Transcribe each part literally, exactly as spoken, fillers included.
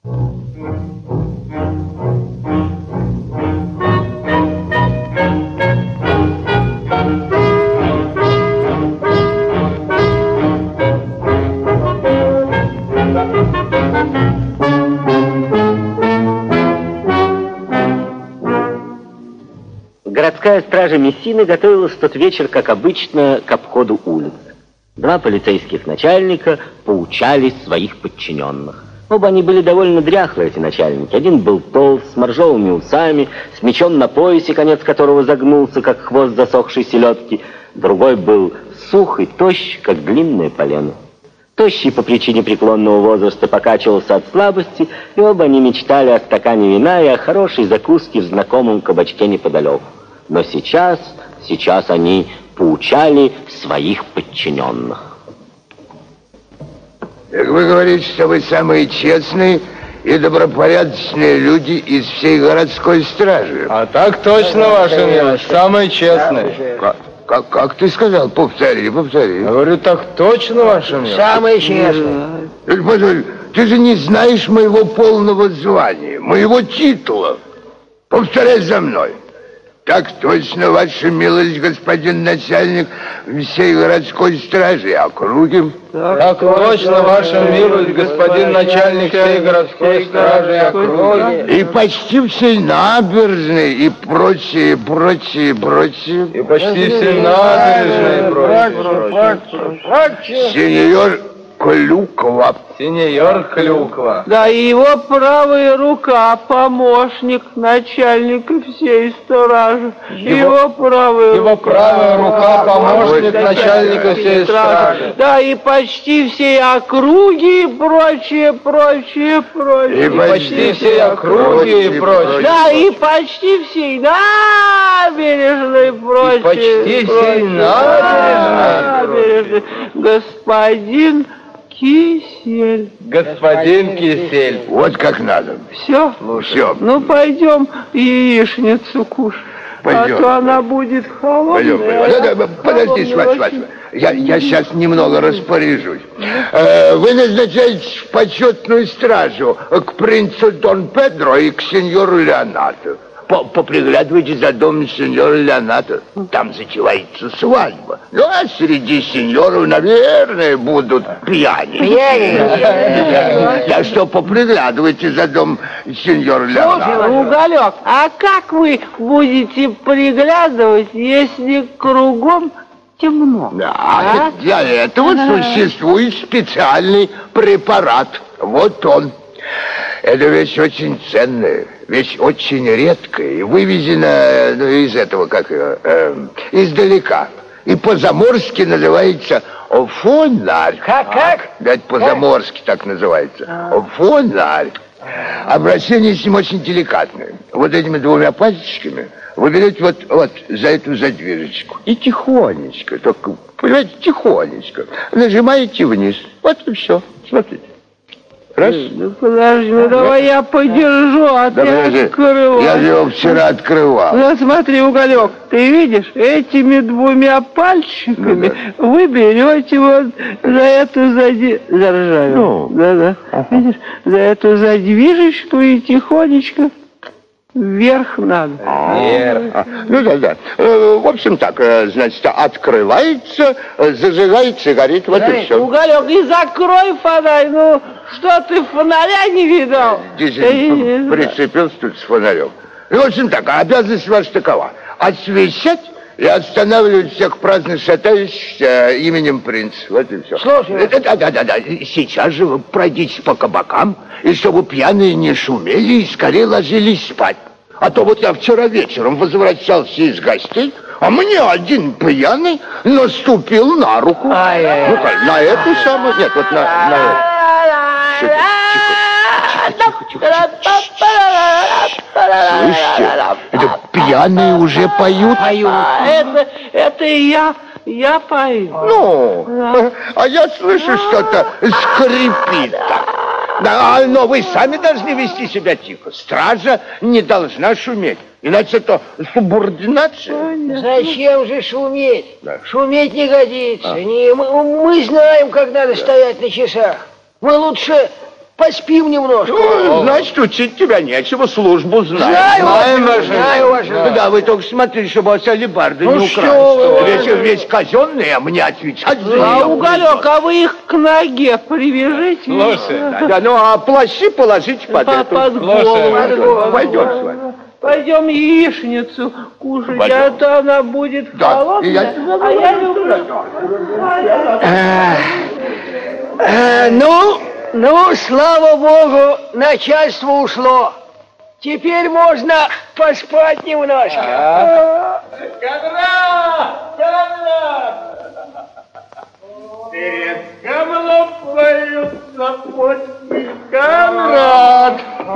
Городская стража Мессины готовилась в тот вечер, как обычно, к обходу улиц. Два полицейских начальника поучали своих подчиненных. Оба они были довольно дряхлые, эти начальники. Один был толст, с моржовыми усами, с мечом на поясе, конец которого загнулся, как хвост засохшей селедки. Другой был сух и тощ, как длинное полено. Тощий по причине преклонного возраста покачивался от слабости, и оба они мечтали о стакане вина и о хорошей закуске в знакомом кабачке неподалеку. Но сейчас, сейчас они поучали своих подчиненных. Так вы говорите, что вы самые честные и добропорядочные люди из всей городской стражи. А так точно, ваша милость, самые честные. Как, как, как ты сказал? Повтори, повтори. Я говорю, так точно, ваша милость. Самые честные. Подожди, ты же не знаешь моего полного звания, моего титула. Повторяй за мной. Так точно, ваша милость, господин начальник всей городской стражи и округи. Так, так точно, ваша милость, господин начальник всей городской стражи и округи. И почти всей набережной, и прочее, прочее, прочее. И почти всей набережной, и прочее, прочее. Сеньор Клюква. Сеньор Клюква. Да, и его правая рука, помощник начальника всей стражи. Его, его правая Его рука, правая рука, помощник начальника всей стражи. Да, и почти всей округи, и прочее, прочее, прочее. И почти всей округи, и прочее. Да, и почти всей набережной, прочее. И почти всей набережной. Господин Кисель. Господин Кисель. Вот как надо. Все? Все. Ну, пойдем яичницу кушать. Пойдем. А то она будет холодная. Пойдем, пойдем. Да, да, подожди, свать, свать. Я, я сейчас немного распоряжусь. Э, вы назначаете в почетную стражу к принцу Дон Педро и к сеньору Леонату. Поприглядывайте за домом сеньора Леоната. Там затевается свадьба. Ну, а среди сеньоров, наверное, будут пьяни. Пьяни? Так что поприглядывайте за домом сеньора Леоната. Слушай, Уголек, а как вы будете приглядывать, если кругом темно? Да, а? Для этого существует специальный препарат. Вот он. Это вещь очень ценная, вещь очень редкая и вывезена ну, из этого, как ее, э, издалека. И по-заморски называется фонарь. Как, как? Да, это по-заморски так называется. Фонарь. Обращение с ним очень деликатное. Вот этими двумя пальчиками вы берете вот, вот за эту задвижечку и тихонечко, только, понимаете, тихонечко нажимаете вниз. Вот и все. Смотрите. Раз. Ну, подожди, ну давай я подержу, а Да, ты подожди. открывай. Я же его вчера открывал. Ну, смотри, Уголек, ты видишь, этими двумя пальчиками Ну, да. вы берете вот за эту зади... заржавину. Ну. Да-да. Ага. Видишь, за эту задвижечку и тихонечко вверх надо. Вверх. А, ну да, да. Э, в общем так, э, значит, открывается, э, зажигает сигарет, вот и все. Уголек, и закрой фонарь, ну что ты фонаря не видал? Дизель прицепился тут с фонарем. Ну, в общем так, обязанность ваша такова. Освещать и останавливать всех праздно шатающихся именем принца. Вот и все. Слушай. Да, да, да, да. Сейчас же вы пройдите по кабакам, и чтобы пьяные не шумели и скорее ложились спать. А то вот я вчера вечером возвращался из гостей, а мне один пьяный наступил на руку. Ай-яй-яй. Ну как, на эту самую? Нет, вот на, на эту. Тихо, тихо, тихо, тихо, тихо. Слышите, это пьяные уже поют. Поют. Это, это и я, я пою. Ну, а я слышу, что-то скрипит так. Да, но вы сами должны вести себя тихо. Стража не должна шуметь. Иначе это субординация. Зачем же шуметь? Да. Шуметь не годится. Не, мы, мы знаем, как надо стоять на часах. Мы лучше поспим немножко. Ну, значит, учить тебя нечего, службу знаешь. Знаю, Знаем, ваше, ваше. знаю, ваше. Да. Да, вы только смотрите, чтобы от алебарды Ну, не что украли. вы. Ведь, ведь казенные, а мне отвечать за А, нее Уголек, а вы их к ноге привяжите? Слушай, Да, да, ну а плащи положите под Под, эту. под Слушай, голову. Под голову. Пойдем с вами. Пойдем яичницу кушать, Пойдем. а то она будет Да, холодная, и я- а я люблю. Э, ну, ну, слава богу, начальство ушло. Теперь можно поспать немножко. Конрад! Конрад! Перед камлом поются почки, Конрад!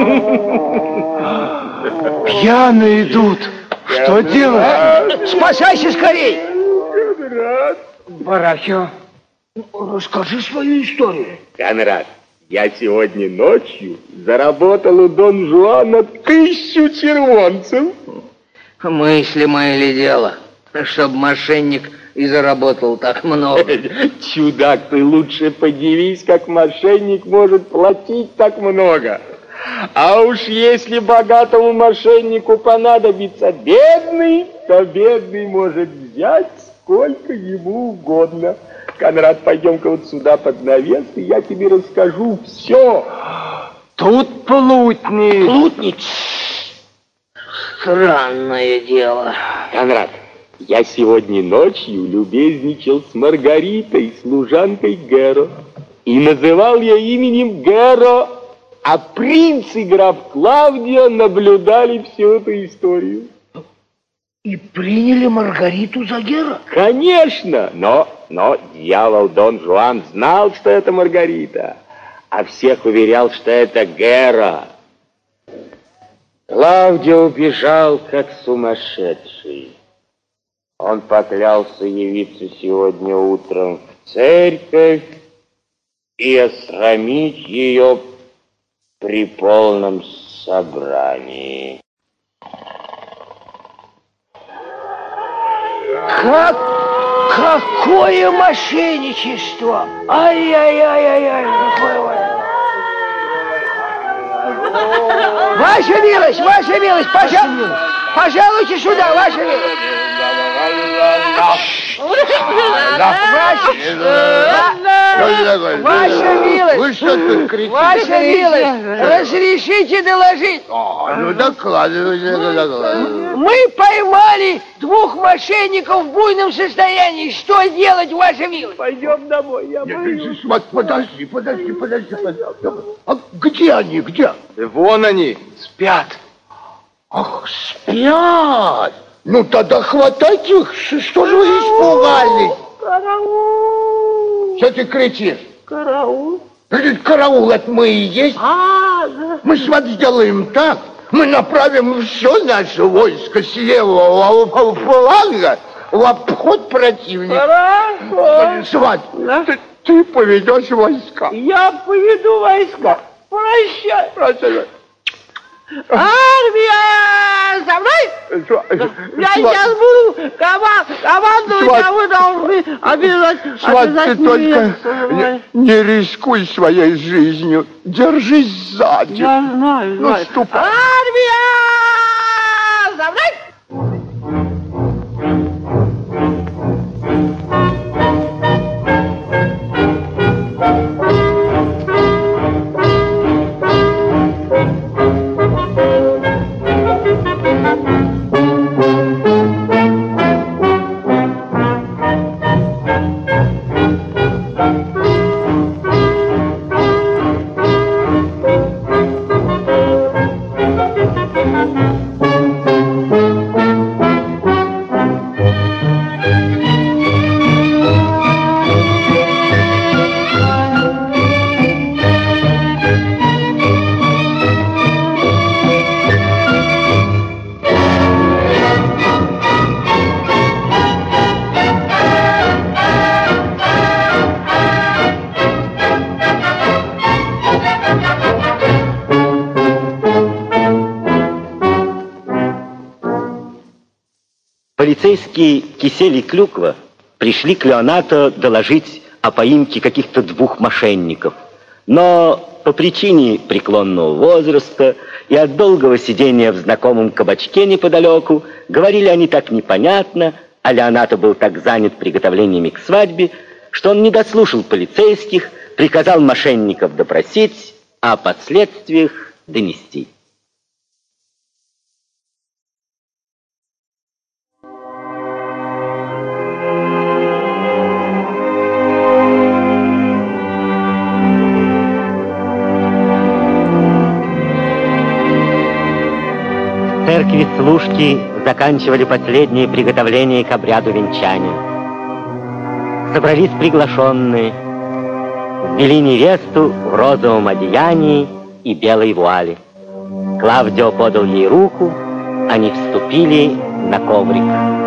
Пьяные идут. Что делать? Спасайся скорей. Конрад! Барахио, расскажи свою историю. Конрад, я сегодня ночью заработал у Дон Жуана тысячу червонцев. Мыслимое ли дело, чтоб мошенник и заработал так много? Чудак, ты лучше подивись, как мошенник может платить так много. А уж если богатому мошеннику понадобится бедный, то бедный может взять сколько ему угодно. Конрад, пойдем-ка вот сюда под навес, и я тебе расскажу все. Тут плутни. Плутни? Странное дело. Конрад, я сегодня ночью любезничал с Маргаритой, служанкой Гэро. И называл я именем Гэро, а принц и граф Клавдио наблюдали всю эту историю. И приняли Маргариту за Гера? Конечно, но, но дьявол Дон Жуан знал, что это Маргарита, а всех уверял, что это Гэро. Клавдио убежал, как сумасшедший. Он поклялся явиться сегодня утром в церковь и осрамить ее при полном собрании. Как? Какое мошенничество! Ай-яй-яй-яй-яй! Какое... Ваша милость, ваша милость, пожалуйста, пожалуйте сюда, ваша милость. Ваша милость, Вы что тут кричите? ваша милость, разрешите доложить. А, ну докладывайте, докладывайте. Мы поймали двух мошенников в буйном состоянии. Что делать, ваша милость? Пойдем домой, я Нет, боюсь. вот подожди, подожди, подожди, подожди. А где они, где? Вон они, спят. Ах, спят. Ну тогда хватайте их, что же вы испугались? Караул! Что ты кричишь? Караул! Этот караул, это мы и есть. А, да. Мы с вами сделаем так. Мы направим все наше войско с левого фланга в обход противника. Хорошо. Сват, Да. ты, ты поведешь войска. Я поведу войска. Прощай. Прощай. Армия! За мной! Сват, Я сейчас буду кома- командовать, Сват. а вы должны обязательно... Сват, ты обязательно только меня не, не рискуй своей жизнью. Держись сзади. Я знаю, Ну, знаю. ступай. Армия! За мной! Полицейские Кисель и Клюква пришли к Леонато доложить о поимке каких-то двух мошенников. Но по причине преклонного возраста и от долгого сидения в знакомом кабачке неподалеку, говорили они так непонятно, а Леонато был так занят приготовлениями к свадьбе, что он не дослушал полицейских, приказал мошенников допросить, а о последствиях донести. В церкви служки заканчивали последние приготовления к обряду венчания. Собрались приглашенные, ввели невесту в розовом одеянии и белой вуали. Клавдио подал ей руку, они вступили на коврик.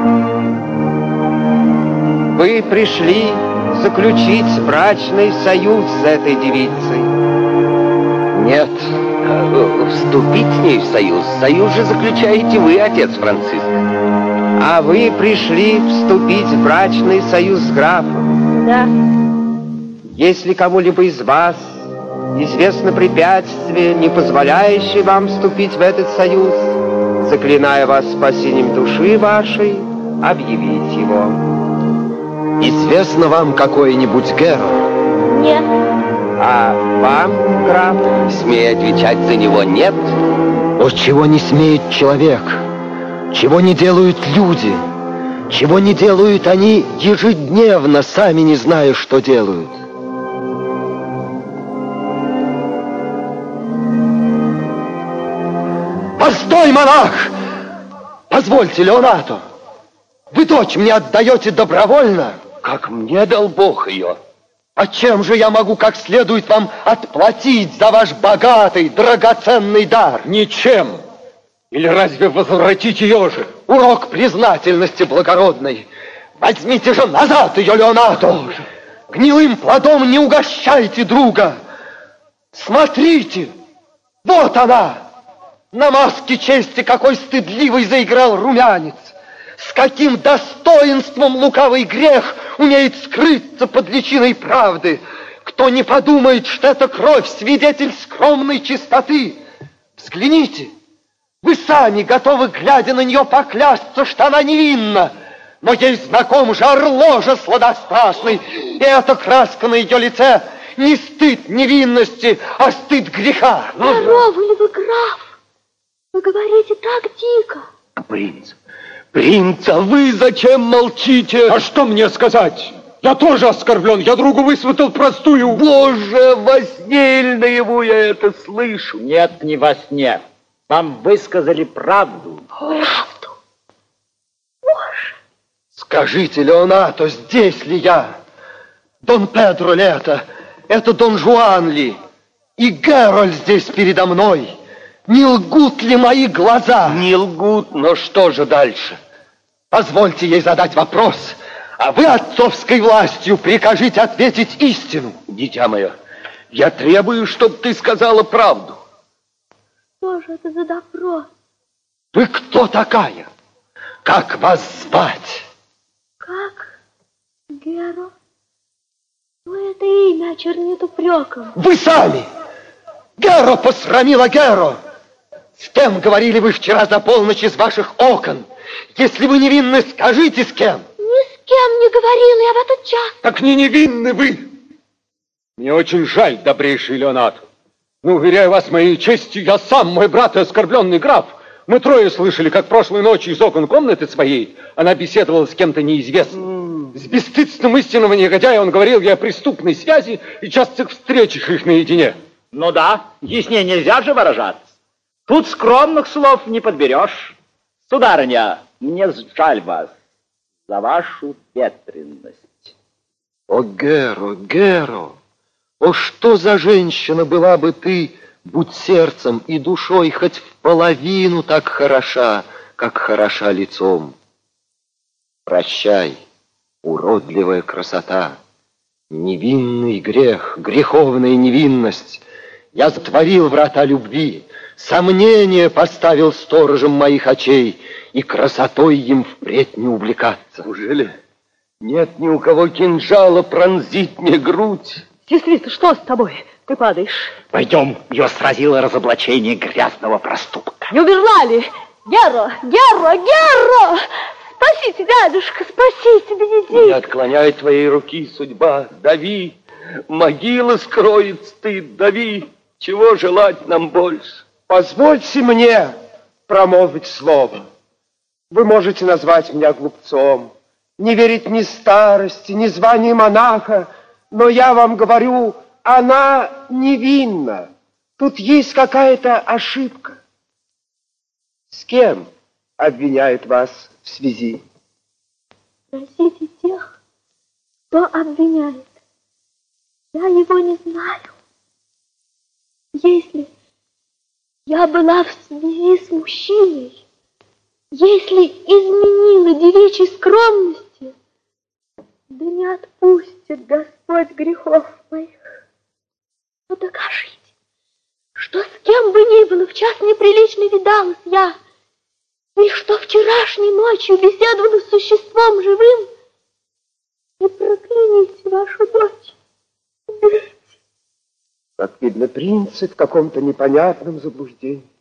Вы пришли заключить брачный союз с этой девицей? Нет, вступить с ней в союз. Союз же заключаете вы, отец Франциск. А вы пришли вступить в брачный союз с графом? Да. Если кому-либо из вас известно препятствие, не позволяющее вам вступить в этот союз, заклиная вас спасением души вашей, объявить его. Известно вам какой-нибудь Герольд? Нет. А вам, граф? Смею отвечать за него, нет. О, чего не смеет человек, чего не делают люди, чего не делают они ежедневно, сами не зная, что делают. Постой, монах! Позвольте, Леонато, вы дочь мне отдаете добровольно? Как мне дал Бог ее. А чем же я могу как следует вам отплатить за ваш богатый, драгоценный дар? Ничем. Или разве возвратить ее же? Урок признательности благородной. Возьмите же назад ее, Леонато. Гнилым плодом не угощайте друга. Смотрите, вот она. На маске чести какой стыдливый заиграл румянец. С каким достоинством лукавый грех умеет скрыться под личиной правды. Кто не подумает, что эта кровь свидетель скромной чистоты. Взгляните, вы сами готовы, глядя на нее, поклясться, что она невинна. Но ей знаком жар ложа сладострастный, и эта краска на ее лице не стыд невинности, а стыд греха. Здоровы ли вы, граф? Вы говорите так дико. Принц, принц, а вы зачем молчите? А что мне сказать? Я тоже оскорблен, я другу высмотрел простую. Боже, во сне или наяву я это слышу? Нет, не во сне. Вам высказали правду. Правду? Боже. Скажите, Леонато, здесь ли я? Дон Педро ли это? Это Дон Жуан ли? И Герольд здесь передо мной? Не лгут ли мои глаза? Не лгут, но что же дальше? Позвольте ей задать вопрос, а вы отцовской властью прикажите ответить истину. Дитя мое, я требую, чтобы ты сказала правду. Что же это за допрос? Вы кто такая? Как вас звать? Как? Геро? Ну, это имя очернит упреком. Вы сами! Геро посрамила Геро! С кем говорили вы вчера за полночь из ваших окон? Если вы невинны, скажите, с кем? Ни с кем не говорила я в этот час. Так не невинны вы. Мне очень жаль, добрейший Леонато. Но, уверяю вас моей честью, я сам, мой брат и оскорбленный граф. Мы трое слышали, как прошлой ночью из окон комнаты своей она беседовала с кем-то неизвестным. С бесстыдством истинного негодяя он говорил ей о преступной связи и частых встречах их наедине. Ну да, яснее нельзя же выражаться. Тут скромных слов не подберешь. Сударыня, мне жаль вас за вашу ветренность. О, Геро, Геро, о, что за женщина была бы ты, будь сердцем и душой хоть в половину так хороша, как хороша лицом. Прощай, уродливая красота, невинный грех, греховная невинность. Я затворил врата любви, сомнение поставил сторожем моих очей, и красотой им впредь не увлекаться. Неужели нет ни у кого кинжала пронзить мне грудь? Действительно, что с тобой? Ты падаешь. Пойдем, ее сразило разоблачение грязного проступка. Не умерла ли? Герро, Герро, Герро! Спасите, дядюшка, спасите, Бенедикт! Не отклоняй твоей руки, судьба, дави. Могила скроет стыд, дави. Чего желать нам больше? Позвольте мне промолвить слово. Вы можете назвать меня глупцом, не верить ни старости, ни званию монаха, но я вам говорю, она невинна. Тут есть какая-то ошибка. С кем обвиняют вас в связи? Спросите тех, кто обвиняет. Я его не знаю. Если я была в связи с мужчиной, если изменила девичьей скромности, да не отпустит Господь грехов моих. Но докажите, что с кем бы ни было в час неприлично видалась я, и что вчерашней ночью беседовала с существом живым, и прокляните вашу дочь. Убейте. Как видно, принцы в каком-то непонятном заблуждении.